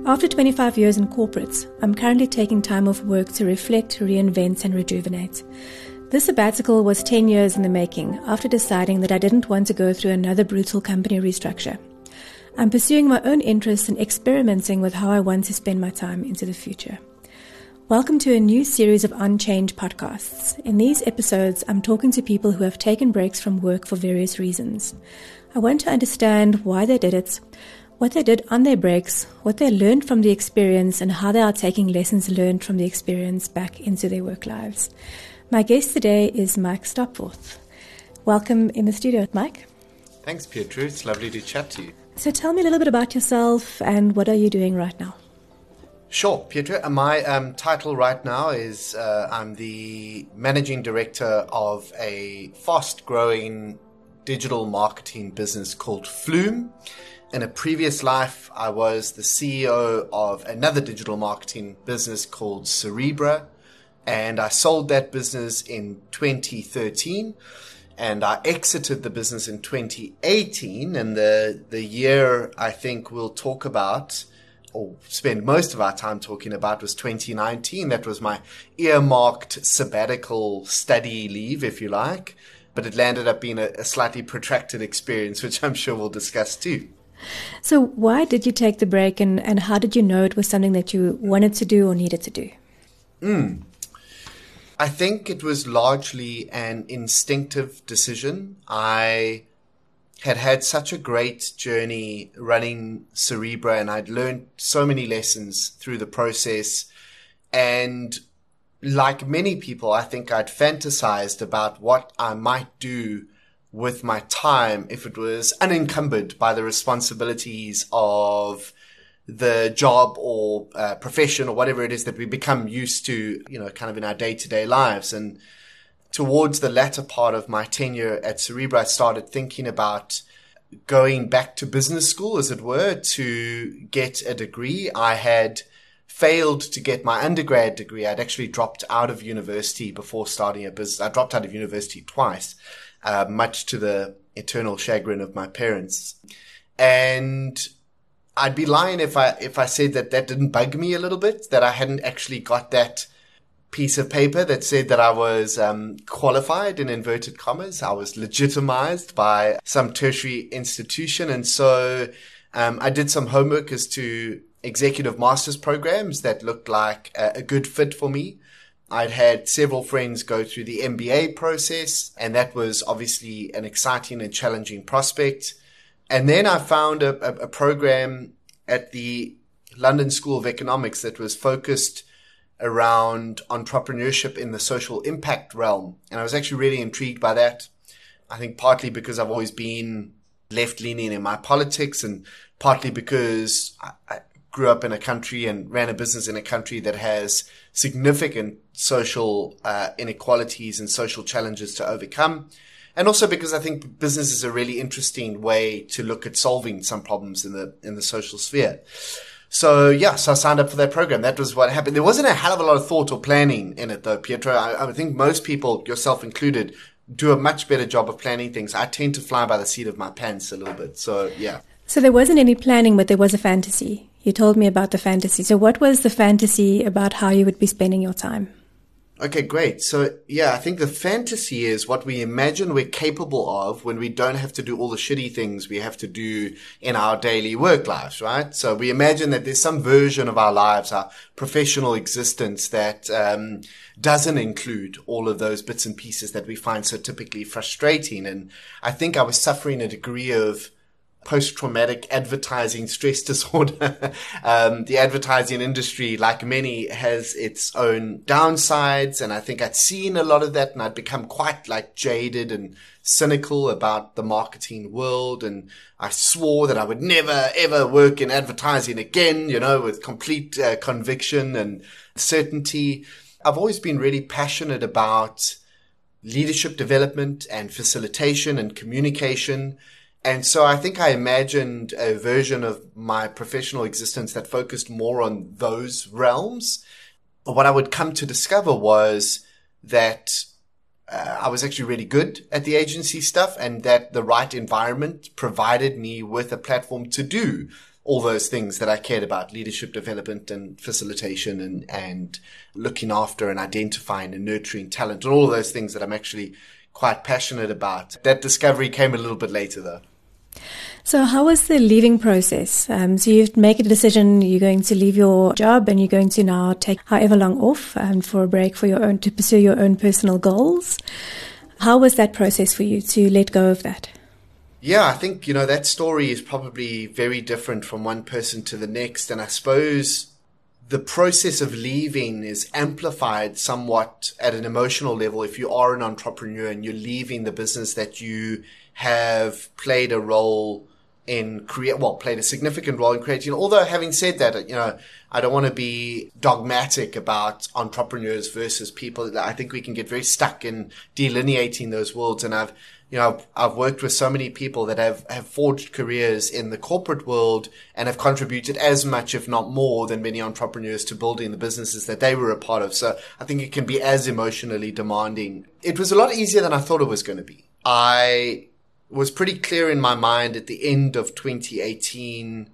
After 25 years in corporates, I'm currently taking time off work to reflect, reinvent, and rejuvenate. This sabbatical was 10 years in the making after deciding that I didn't want to go through another brutal company restructure. I'm pursuing my own interests and experimenting with how I want to spend my time into the future. Welcome to a new series of Unchained podcasts. In these episodes, I'm talking to people who have taken breaks from work for various reasons. I want to understand why they did it, what they did on their breaks, what they learned from the experience, and how they are taking lessons learned from the experience back into their work lives. My guest today is Mike Stopforth. Welcome in the studio, Mike. Thanks, Pietro. It's lovely to chat to you. So tell me a little bit about yourself and what are you doing right now? Sure, Pietro. My title right now is I'm the managing director of a fast-growing digital marketing business called Flume. In a previous life, I was the CEO of another digital marketing business called Cerebra, and I sold that business in 2013, and I exited the business in 2018, and the year I think we'll talk about, or spend most of our time talking about, was 2019. That was my earmarked sabbatical study leave, if you like, but it landed up being a slightly protracted experience, which I'm sure we'll discuss too. So why did you take the break and how did you know it was something that you wanted to do or needed to do? I think it was largely an instinctive decision. I had such a great journey running Cerebra, and I'd learned so many lessons through the process. And like many people, I think I'd fantasized about what I might do with my time if it was unencumbered by the responsibilities of the job or profession or whatever it is that we become used to, kind of in our day-to-day lives. And towards the latter part of my tenure at Cerebra, I started thinking about going back to business school, as it were, to get a degree. I had failed to get my undergrad degree. I'd actually dropped out of university before starting a business. I dropped out of university twice. Much to the eternal chagrin of my parents. And I'd be lying if I said that didn't bug me a little bit, that I hadn't actually got that piece of paper that said that I was qualified, in inverted commas. I was legitimized by some tertiary institution. And so I did some homework as to executive master's programs that looked like a good fit for me. I'd had several friends go through the MBA process, and that was obviously an exciting and challenging prospect. And then I found a program at the London School of Economics that was focused around entrepreneurship in the social impact realm. And I was actually really intrigued by that. I think partly because I've always been left-leaning in my politics, and partly because I grew up in a country and ran a business in a country that has significant social inequalities and social challenges to overcome. And also because I think business is a really interesting way to look at solving some problems in the social sphere. So I signed up for that program. That was what happened. There wasn't a hell of a lot of thought or planning in it though, Pietro. I think most people, yourself included, do a much better job of planning things. I tend to fly by the seat of my pants a little bit. So yeah. So there wasn't any planning, but there was a fantasy. You told me about the fantasy. So what was the fantasy about how you would be spending your time? Okay, great. So I think the fantasy is what we imagine we're capable of when we don't have to do all the shitty things we have to do in our daily work lives, right? So we imagine that there's some version of our lives, our professional existence, that doesn't include all of those bits and pieces that we find so typically frustrating. And I think I was suffering a degree of post-traumatic advertising stress disorder. The advertising industry, like many, has its own downsides. And I think I'd seen a lot of that, and I'd become quite jaded and cynical about the marketing world. And I swore that I would never, ever work in advertising again, with complete conviction and certainty. I've always been really passionate about leadership development and facilitation and communication. And so I think I imagined a version of my professional existence that focused more on those realms. But what I would come to discover was that I was actually really good at the agency stuff, and that the right environment provided me with a platform to do all those things that I cared about, leadership development and facilitation and looking after and identifying and nurturing talent and all of those things that I'm actually quite passionate about. That discovery came a little bit later though. So how was the leaving process? So you make a decision, you're going to leave your job and you're going to now take however long off for a break to pursue your own personal goals. How was that process for you to let go of that? Yeah, I think, that story is probably very different from one person to the next. And I suppose the process of leaving is amplified somewhat at an emotional level if you are an entrepreneur and you're leaving the business that you have played a significant role in creating. Although having said that, I don't want to be dogmatic about entrepreneurs versus people. I think we can get very stuck in delineating those worlds. And I've worked with so many people that have forged careers in the corporate world and have contributed as much, if not more, than many entrepreneurs to building the businesses that they were a part of. So I think it can be as emotionally demanding. It was a lot easier than I thought it was going to be. I was pretty clear in my mind at the end of 2018,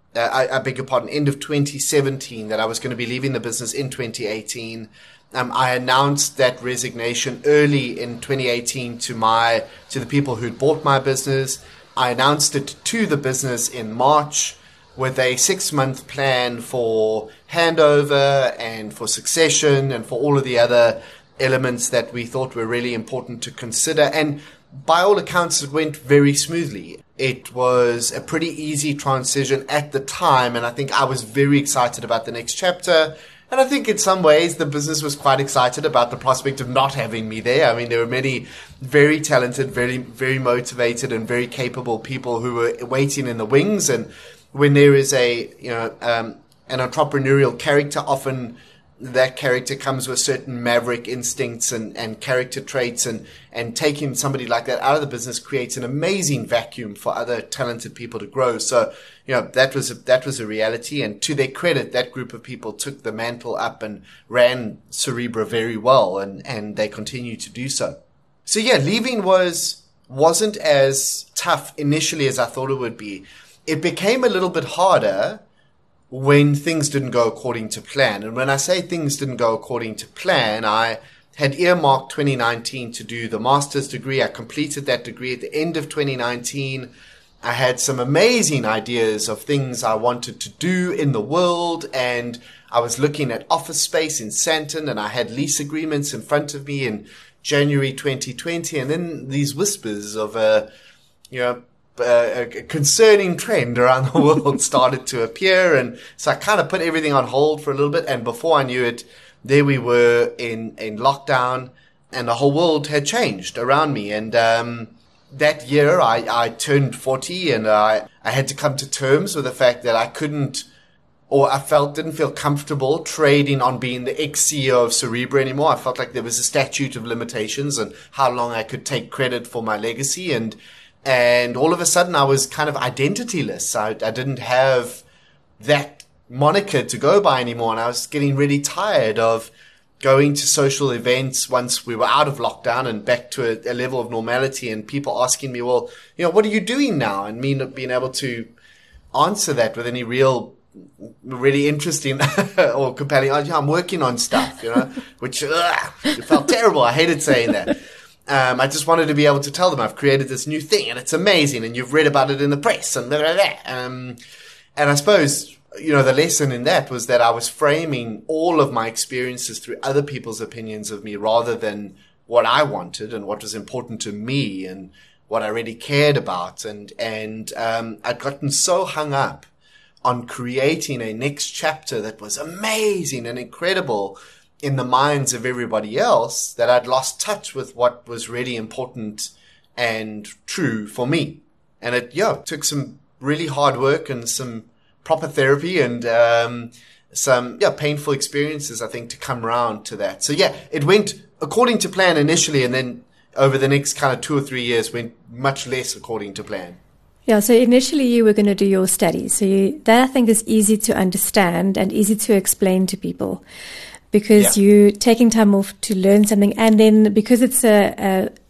end of 2017, that I was going to be leaving the business in 2018. I announced that resignation early in 2018 to the people who'd bought my business. I announced it to the business in March with a 6-month plan for handover and for succession and for all of the other elements that we thought were really important to consider. And by all accounts, it went very smoothly. It was a pretty easy transition at the time, and I think I was very excited about the next chapter. And I think in some ways the business was quite excited about the prospect of not having me there. I mean, there were many very talented, very, very motivated and very capable people who were waiting in the wings. And when there is an entrepreneurial character, often that character comes with certain maverick instincts and character traits, and taking somebody like that out of the business creates an amazing vacuum for other talented people to grow. So, that was a reality. And to their credit, that group of people took the mantle up and ran Cerebra very well, and they continue to do so. So yeah, leaving wasn't as tough initially as I thought it would be. It became a little bit harder when things didn't go according to plan. And when I say things didn't go according to plan, I had earmarked 2019 to do the master's degree. I completed that degree at the end of 2019. I had some amazing ideas of things I wanted to do in the world, and I was looking at office space in Sandton, and I had lease agreements in front of me in January 2020. And then these whispers of a concerning trend around the world started to appear. And so I kind of put everything on hold for a little bit. And before I knew it, there we were in lockdown, and the whole world had changed around me. And that year I turned 40, and I had to come to terms with the fact that I didn't feel comfortable trading on being the ex-CEO of Cerebra anymore. I felt like there was a statute of limitations on how long I could take credit for my legacy. And all of a sudden, I was kind of identityless. I didn't have that moniker to go by anymore. And I was getting really tired of going to social events once we were out of lockdown and back to a level of normality, and people asking me, well, what are you doing now? And me not being able to answer that with any really interesting or compelling, I'm working on stuff, which it felt terrible. I hated saying that. I just wanted to be able to tell them I've created this new thing and it's amazing and you've read about it in the press and blah, blah, blah. And I suppose, the lesson in that was that I was framing all of my experiences through other people's opinions of me rather than what I wanted and what was important to me and what I really cared about. And I'd gotten so hung up on creating a next chapter that was amazing and incredible in the minds of everybody else that I'd lost touch with what was really important and true for me. And it took some really hard work and some proper therapy and some painful experiences, I think, to come around to that. So it went according to plan initially, and then over the next kind of 2 or 3 years went much less according to plan. Yeah, so initially you were going to do your studies. So that I think is easy to understand and easy to explain to people, because you're taking time off to learn something, and then because it's a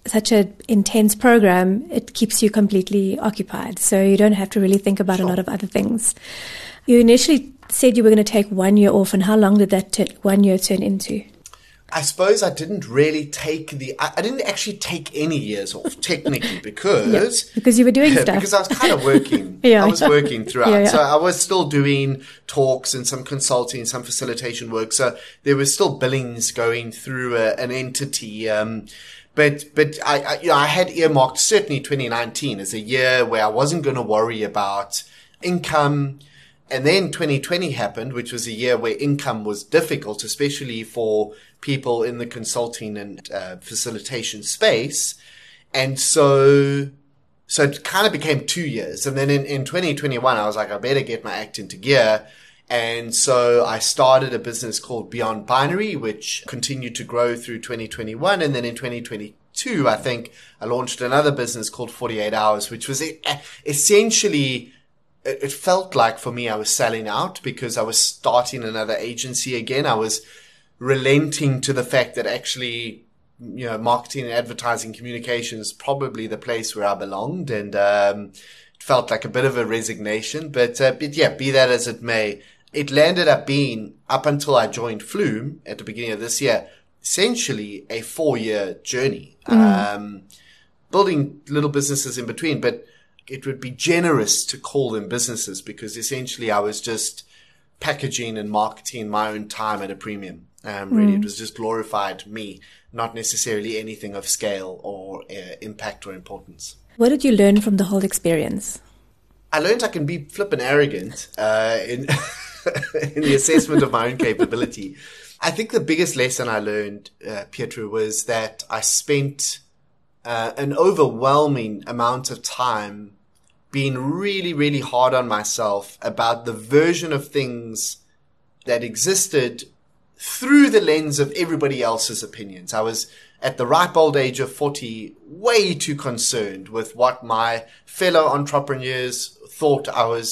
such an intense program, it keeps you completely occupied. So you don't have to really think about a lot of other things. You initially said you were going to take 1 year off, and how long did that 1 year turn into? I suppose I didn't really I didn't actually take any years off, technically, because you were doing stuff. Because I was kind of working. I was working throughout. So I was still doing talks and some consulting, some facilitation work. So there was still billings going through an entity. But I had earmarked certainly 2019 as a year where I wasn't going to worry about income. And then 2020 happened, which was a year where income was difficult, especially for people in the consulting and facilitation space. And so it kind of became 2 years. And then in 2021, I was like, I better get my act into gear. And so I started a business called Beyond Binary, which continued to grow through 2021. And then in 2022, I think I launched another business called 48 Hours, which was essentially, it felt like for me I was selling out because I was starting another agency again. I was relenting to the fact that actually, marketing and advertising communication is probably the place where I belonged. And it felt like a bit of a resignation. But be that as it may, it landed up being, up until I joined Flume at the beginning of this year, essentially a 4-year journey. Building little businesses in between, but it would be generous to call them businesses because essentially I was just packaging and marketing my own time at a premium. Really, it was just glorified me, not necessarily anything of scale or impact or importance. What did you learn from the whole experience? I learned I can be flippin' arrogant in in the assessment of my own capability. I think the biggest lesson I learned, Pietro, was that I spent an overwhelming amount of time being really, really hard on myself about the version of things that existed through the lens of everybody else's opinions. I was at the ripe old age of 40, way too concerned with what my fellow entrepreneurs thought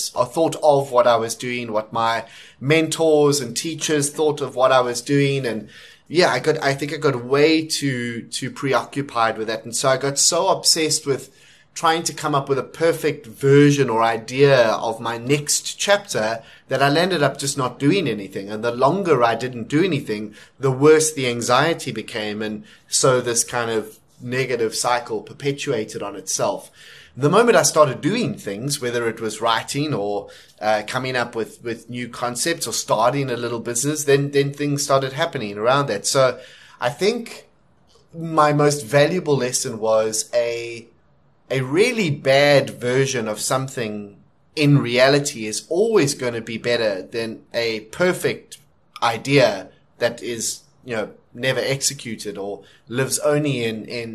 of what I was doing, what my mentors and teachers thought of what I was doing. And I think I got way too preoccupied with that. And so I got so obsessed with trying to come up with a perfect version or idea of my next chapter that I landed up just not doing anything. And the longer I didn't do anything, the worse the anxiety became. And so this kind of negative cycle perpetuated on itself. The moment I started doing things, whether it was writing or coming up with new concepts or starting a little business, then things started happening around that. So I think my most valuable lesson was a really bad version of something in reality is always going to be better than a perfect idea that is, never executed or lives only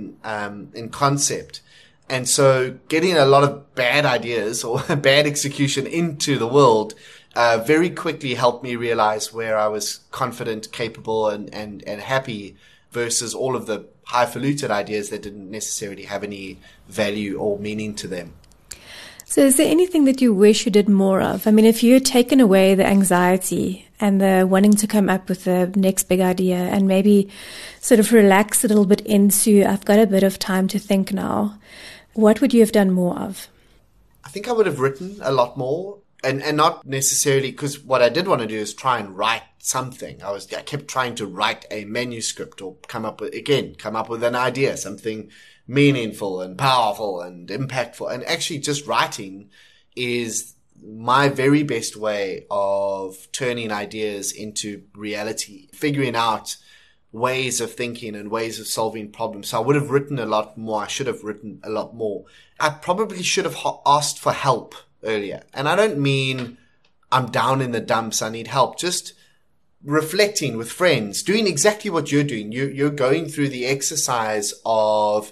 in concept. And so getting a lot of bad ideas or bad execution into the world very quickly helped me realize where I was confident, capable, and happy versus all of the highfalutin ideas that didn't necessarily have any value or meaning to them. So is there anything that you wish you did more of? I mean, if you had taken away the anxiety and the wanting to come up with the next big idea and maybe sort of relax a little bit into, I've got a bit of time to think now, what would you have done more of? I think I would have written a lot more. And not necessarily, because what I did want to do is try and write something. I kept trying to write a manuscript or come up with an idea, something meaningful and powerful and impactful. And actually just writing is my very best way of turning ideas into reality, figuring out ways of thinking and ways of solving problems. So I would have written a lot more. I should have written a lot more. I probably should have asked for help earlier. And I don't mean I'm down in the dumps, I need help. Just reflecting with friends, doing exactly what you're doing. You're going through the exercise of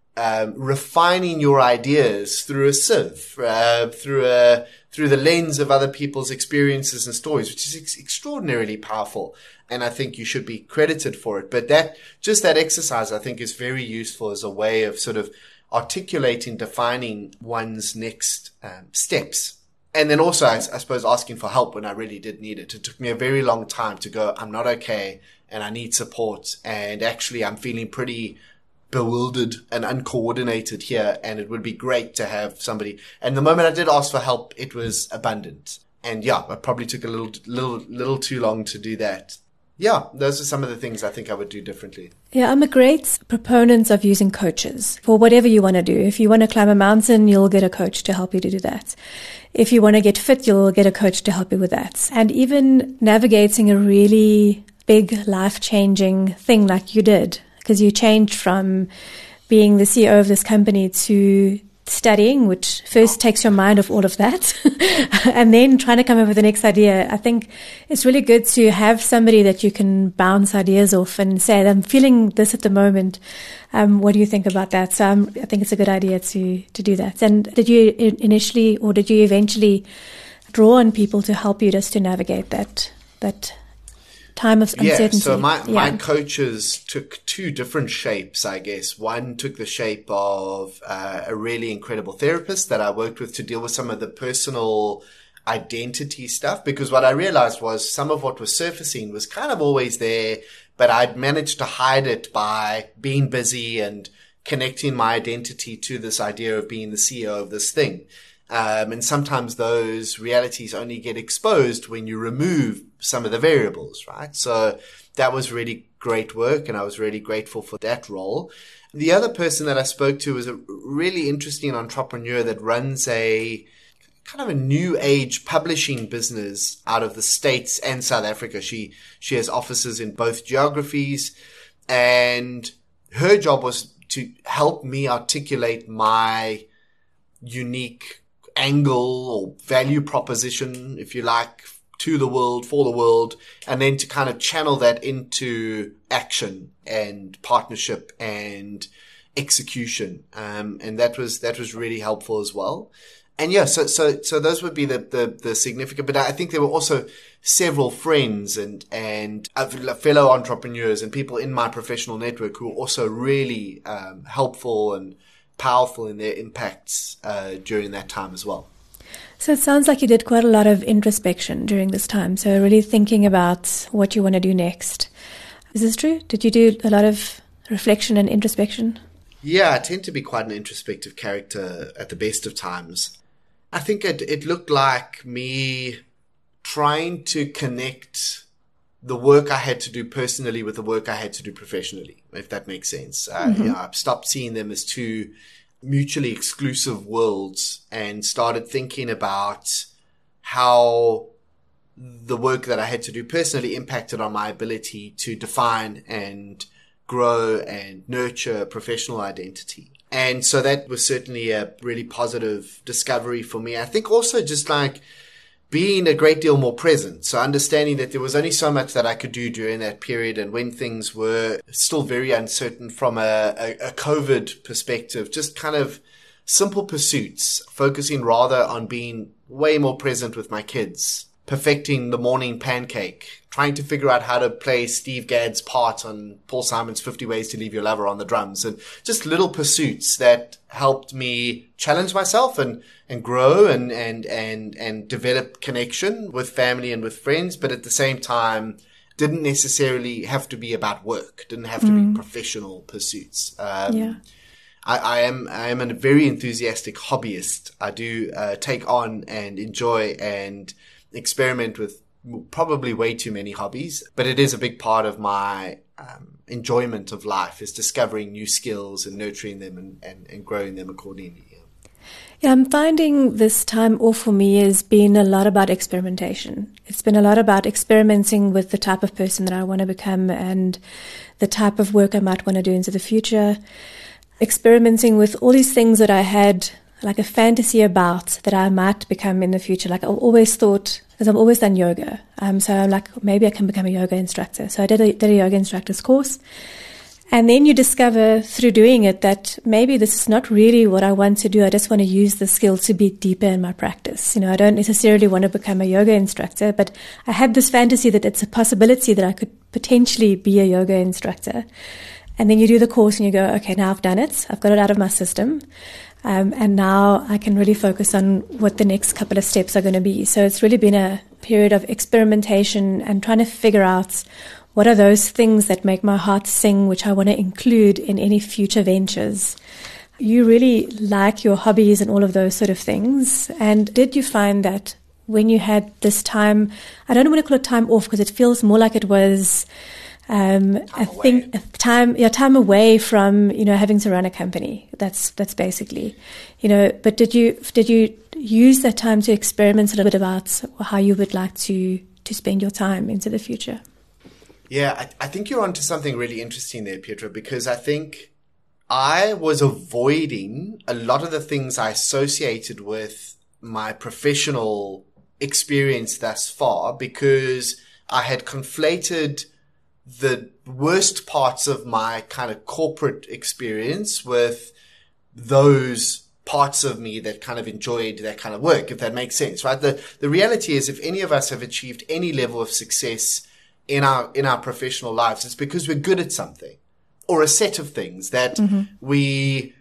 refining your ideas through a sieve, through the lens of other people's experiences and stories, which is extraordinarily powerful. And I think you should be credited for it. But that exercise, I think, is very useful as a way of sort of articulating, defining one's next steps. And then also, I suppose, asking for help when I really did need it. It took me a very long time to go, I'm not okay and I need support. And actually, I'm feeling pretty bewildered and uncoordinated here, and it would be great to have somebody. And the moment I did ask for help, it was abundant. And yeah, I probably took a little too long to do that. Yeah, those are some of the things I think I would do differently. Yeah, I'm a great proponent of using coaches for whatever you want to do. If you want to climb a mountain, you'll get a coach to help you to do that. If you want to get fit, you'll get a coach to help you with that. And even navigating a really big life-changing thing like you did, because you changed from being the CEO of this company to studying, which first takes your mind off all of that, and then trying to come up with the next idea. I think it's really good to have somebody that you can bounce ideas off and say, I'm feeling this at the moment. What do you think about that? So I think it's a good idea to do that. And did you initially, or did you eventually draw on people to help you just to navigate that time of uncertainty? Yeah, so my coaches took two different shapes, I guess. One took the shape of a really incredible therapist that I worked with to deal with some of the personal identity stuff, because what I realized was some of what was surfacing was kind of always there, but I'd managed to hide it by being busy and connecting my identity to this idea of being the CEO of this thing. And sometimes those realities only get exposed when you remove some of the variables, right? So that was really great work, and I was really grateful for that role. The other person that I spoke to was a really interesting entrepreneur that runs a kind of a new age publishing business out of the States and South Africa. She has offices in both geographies, and her job was to help me articulate my unique angle or value proposition, if you like, to the world, for the world, and then to kind of channel that into action and partnership and execution. And that was really helpful as well. And yeah, so those would be the significant, but I think there were also several friends and fellow entrepreneurs and people in my professional network who were also really helpful and powerful in their impacts during that time as well. So it sounds like you did quite a lot of introspection during this time. So really thinking about what you want to do next. Is this true? Did you do a lot of reflection and introspection? Yeah, I tend to be quite an introspective character at the best of times. I think it looked like me trying to connect the work I had to do personally with the work I had to do professionally, if that makes sense. I've stopped seeing them as two mutually exclusive worlds and started thinking about how the work that I had to do personally impacted on my ability to define and grow and nurture professional identity. And so that was certainly a really positive discovery for me. I think also just like being a great deal more present. So understanding that there was only so much that I could do during that period, and when things were still very uncertain from a COVID perspective, just kind of simple pursuits, focusing rather on being way more present with my kids, perfecting the morning pancake, trying to figure out how to play Steve Gadd's part on Paul Simon's 50 Ways to Leave Your Lover on the drums, and just little pursuits that helped me challenge myself and grow and develop connection with family and with friends, but at the same time didn't necessarily have to be about work, didn't have to be professional pursuits. I am a very enthusiastic hobbyist. I do take on and enjoy and experiment with probably way too many hobbies, but it is a big part of my enjoyment of life, is discovering new skills and nurturing them and growing them accordingly. Yeah, I'm finding this time off for me has been a lot about experimentation. It's been a lot about experimenting with the type of person that I want to become and the type of work I might want to do into the future. Experimenting with all these things that I had like a fantasy about that I might become in the future. Like I always thought, because I've always done yoga. So I'm like, maybe I can become a yoga instructor. So I did a yoga instructor's course. And then you discover through doing it that maybe this is not really what I want to do. I just want to use the skill to be deeper in my practice. I don't necessarily want to become a yoga instructor, but I had this fantasy that it's a possibility that I could potentially be a yoga instructor. And then you do the course and you go, okay, now I've done it. I've got it out of my system. And now I can really focus on what the next couple of steps are going to be. So it's really been a period of experimentation and trying to figure out what are those things that make my heart sing, which I want to include in any future ventures. You really like your hobbies and all of those sort of things. And did you find that when you had this time, I don't want to call it time off because it feels more like it was, time away from, having to run a company. That's basically, but did you use that time to experiment a little bit about how you would like to spend your time into the future? Yeah, I think you're onto something really interesting there, Pietra, because I think I was avoiding a lot of the things I associated with my professional experience thus far because I had conflated the worst parts of my kind of corporate experience with those parts of me that kind of enjoyed that kind of work, if that makes sense, right? The reality is if any of us have achieved any level of success in our professional lives, it's because we're good at something or a set of things that we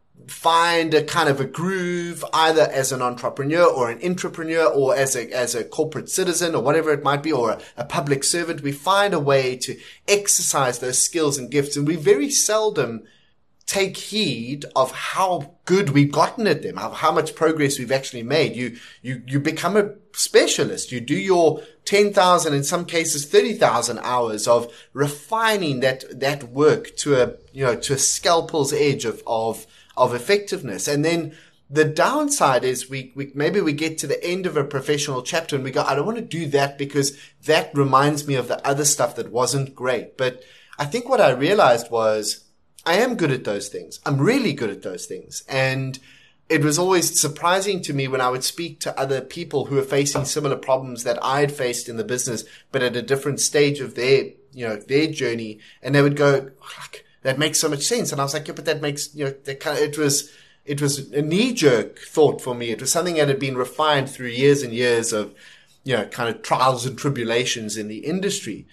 find a kind of a groove either as an entrepreneur or an intrapreneur or as a corporate citizen or whatever it might be, or a public servant. We find a way to exercise those skills and gifts, and we very seldom take heed of how good we've gotten at them, how much progress we've actually made. You become a specialist. You do your 10,000, in some cases 30,000 hours of refining that work to a scalpel's edge of effectiveness. And then the downside is we maybe we get to the end of a professional chapter and we go, I don't want to do that because that reminds me of the other stuff that wasn't great. But I think what I realized was I am good at those things. I'm really good at those things. And it was always surprising to me when I would speak to other people who were facing similar problems that I had faced in the business, but at a different stage of their journey. And they would go, that makes so much sense. And I was like, yeah, but that makes, it was a knee-jerk thought for me. It was something that had been refined through years and years of, kind of trials and tribulations in the industry.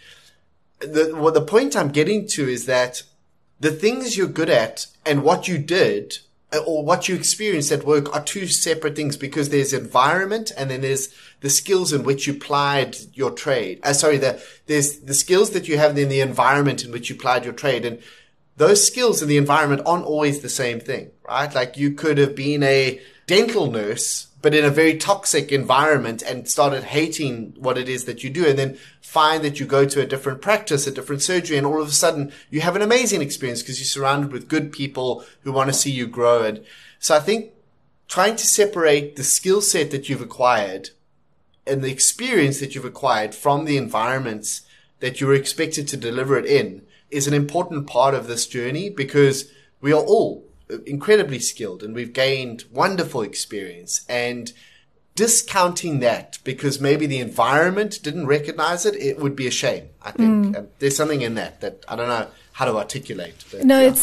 The point I'm getting to is that the things you're good at and what you did or what you experienced at work are two separate things, because there's environment and then there's the skills in which you applied your trade. There's the skills that you have in the environment in which you applied your trade. And those skills in the environment aren't always the same thing, right? Like you could have been a dental nurse, but in a very toxic environment and started hating what it is that you do, and then find that you go to a different practice, a different surgery, and all of a sudden you have an amazing experience because you're surrounded with good people who want to see you grow. And so I think trying to separate the skill set that you've acquired and the experience that you've acquired from the environments that you were expected to deliver it in is an important part of this journey, because we are all incredibly skilled and we've gained wonderful experience, and discounting that because maybe the environment didn't recognize it would be a shame, I think. There's something in that I don't know how to articulate. But, no, yeah.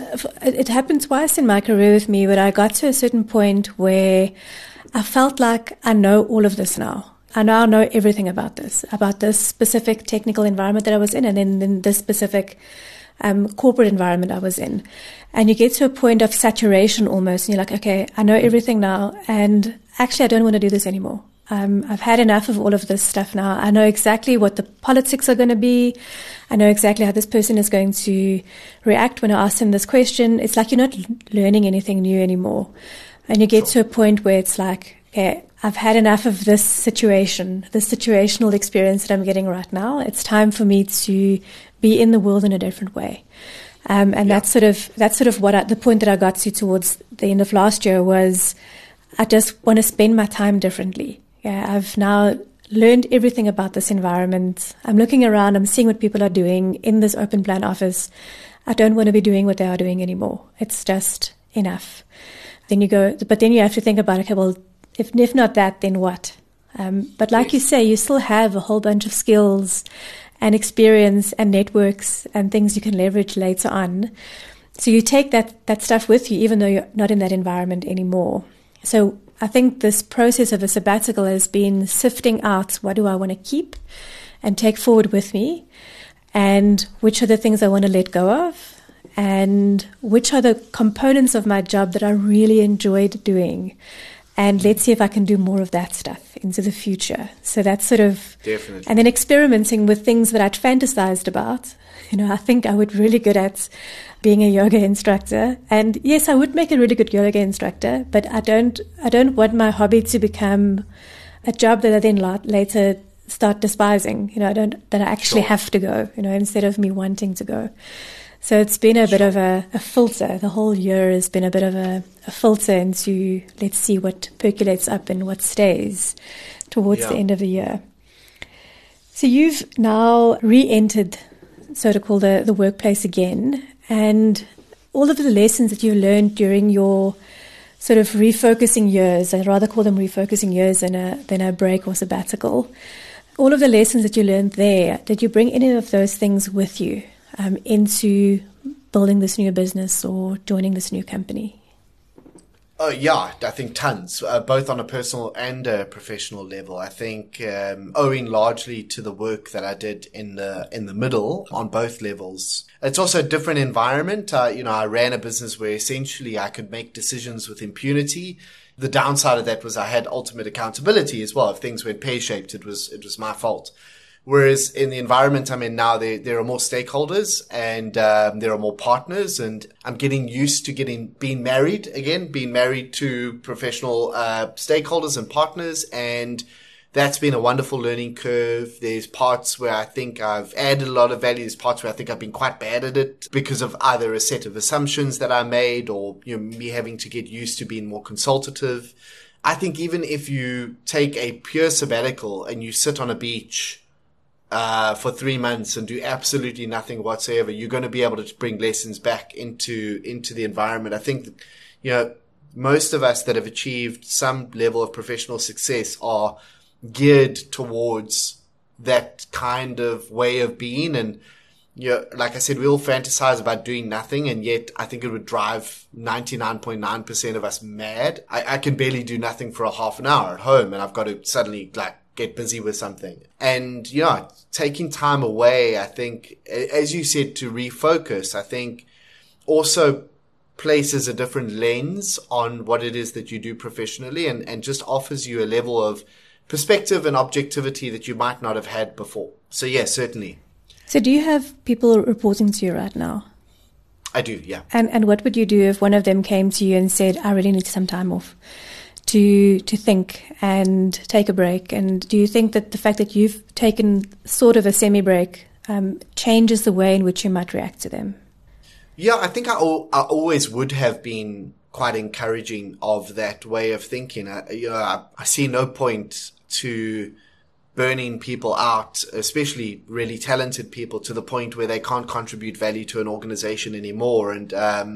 It happened twice in my career with me, but I got to a certain point where I felt like I know all of this now. I now know everything about this specific technical environment that I was in, and in this specific corporate environment I was in. And you get to a point of saturation almost, and you're like, okay, I know everything now, and actually I don't want to do this anymore. I've had enough of all of this stuff now. I know exactly what the politics are going to be. I know exactly how this person is going to react when I ask them this question. It's like you're not learning anything new anymore. And you get to a point where it's like, okay, I've had enough of this situation, this situational experience that I'm getting right now. It's time for me to be in the world in a different way. That's sort of what the point that I got to towards the end of last year was, I just want to spend my time differently. Yeah, I've now learned everything about this environment. I'm looking around, I'm seeing what people are doing in this open plan office. I don't want to be doing what they are doing anymore. It's just enough. Then you have to think about, okay, well, if not that, then what? But like you say, you still have a whole bunch of skills and experience and networks and things you can leverage later on. So you take that stuff with you, even though you're not in that environment anymore. So I think this process of a sabbatical has been sifting out what do I want to keep and take forward with me, and which are the things I want to let go of, and which are the components of my job that I really enjoyed doing. And let's see if I can do more of that stuff into the future. So that's sort of... Definitely. And then experimenting with things that I'd fantasized about. I think I would really good at being a yoga instructor. And yes, I would make a really good yoga instructor, but I don't want my hobby to become a job that I then later start despising. That I actually have to go, instead of me wanting to go. So it's been a bit of a filter. The whole year has been a bit of a filter into, let's see what percolates up and what stays towards the end of the year. So you've now re-entered, so to call, the workplace again, and all of the lessons that you learned during your sort of refocusing years, I'd rather call them refocusing years than a break or sabbatical, all of the lessons that you learned there, did you bring any of those things with you into building this new business or joining this new company? Oh, yeah, I think tons, both on a personal and a professional level. I think owing largely to the work that I did in the middle on both levels. It's also a different environment. I ran a business where essentially I could make decisions with impunity. The downside of that was I had ultimate accountability as well. If things went pear-shaped, it was my fault. Whereas in the environment I'm in now, there are more stakeholders and there are more partners, and I'm getting used to being married to professional stakeholders and partners, and that's been a wonderful learning curve. There's parts where I think I've added a lot of value. There's parts where I think I've been quite bad at it because of either a set of assumptions that I made or me having to get used to being more consultative. I think even if you take a pure sabbatical and you sit on a beach for 3 months and do absolutely nothing whatsoever, you're going to be able to bring lessons back into the environment. I think, most of us that have achieved some level of professional success are geared towards that kind of way of being. And, like I said, we all fantasize about doing nothing. And yet I think it would drive 99.9% of us mad. I can barely do nothing for a half an hour at home, and I've got to suddenly get busy with something. And, taking time away, I think, as you said, to refocus, I think also places a different lens on what it is that you do professionally and just offers you a level of perspective and objectivity that you might not have had before. So, yeah, certainly. So do you have people reporting to you right now? I do, yeah. And what would you do if one of them came to you and said, I really need some time off to think and take a break? And do you think that the fact that you've taken sort of a semi-break changes the way in which you might react to them? Yeah, I think I always would have been quite encouraging of that way of thinking. I see no point to burning people out, especially really talented people, to the point where they can't contribute value to an organization anymore. And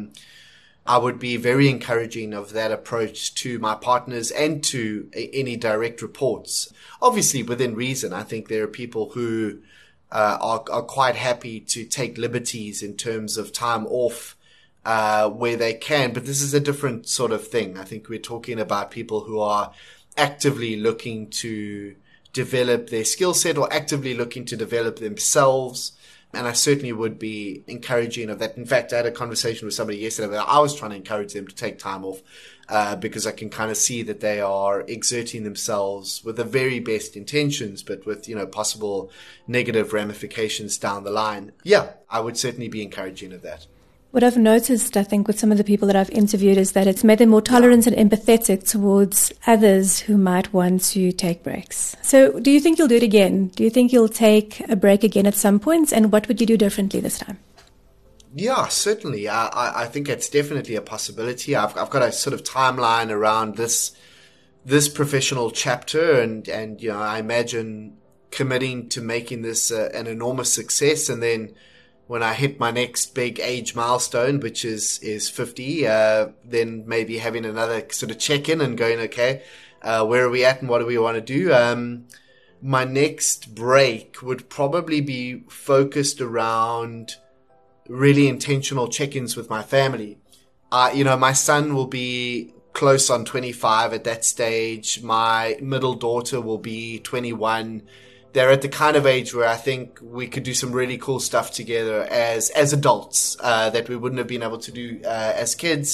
I would be very encouraging of that approach to my partners and to any direct reports. Obviously, within reason. I think there are people who are quite happy to take liberties in terms of time off where they can. But this is a different sort of thing. I think we're talking about people who are actively looking to develop their skill set or actively looking to develop themselves. And I certainly would be encouraging of that. In fact, I had a conversation with somebody yesterday where I was trying to encourage them to take time off because I can kind of see that they are exerting themselves with the very best intentions, but with, possible negative ramifications down the line. Yeah, I would certainly be encouraging of that. What I've noticed, I think, with some of the people that I've interviewed is that it's made them more tolerant and empathetic towards others who might want to take breaks. So do you think you'll do it again? Do you think you'll take a break again at some point? And what would you do differently this time? Yeah, certainly. I think it's definitely a possibility. I've got a sort of timeline around this professional chapter, and I imagine committing to making this an enormous success, and then when I hit my next big age milestone, which is 50, then maybe having another sort of check-in and going, okay, where are we at and what do we want to do? My next break would probably be focused around really intentional check-ins with my family. My son will be close on 25 at that stage. My middle daughter will be 21. They're at the kind of age where I think we could do some really cool stuff together as adults that we wouldn't have been able to do as kids.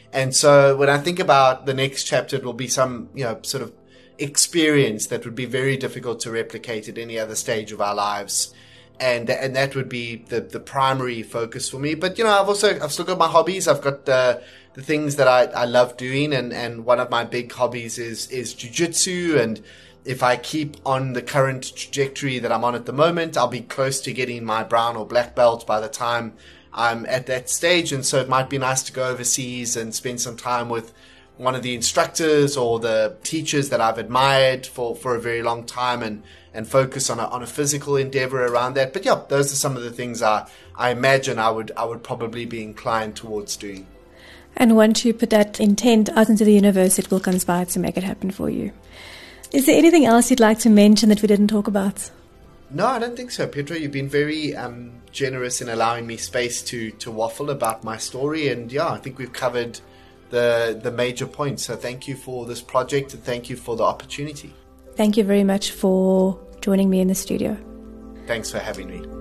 And so when I think about the next chapter, it will be some, sort of experience that would be very difficult to replicate at any other stage of our lives. And that would be the primary focus for me. But, I've still got my hobbies. I've got the things that I love doing. And one of my big hobbies is jiu-jitsu. And if I keep on the current trajectory that I'm on at the moment, I'll be close to getting my brown or black belt by the time I'm at that stage. And so it might be nice to go overseas and spend some time with one of the instructors or the teachers that I've admired for a very long time and focus on a physical endeavor around that. But yeah, those are some of the things I imagine I would probably be inclined towards doing. And once you put that intent out into the universe, it will conspire to make it happen for you. Is there anything else you'd like to mention that we didn't talk about? No, I don't think so, Pedro. You've been very generous in allowing me space to waffle about my story. And yeah, I think we've covered the major points. So thank you for this project and thank you for the opportunity. Thank you very much for joining me in the studio. Thanks for having me.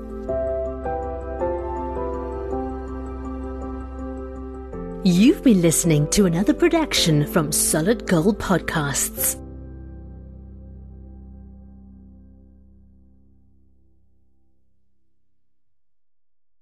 You've been listening to another production from Solid Gold Podcasts.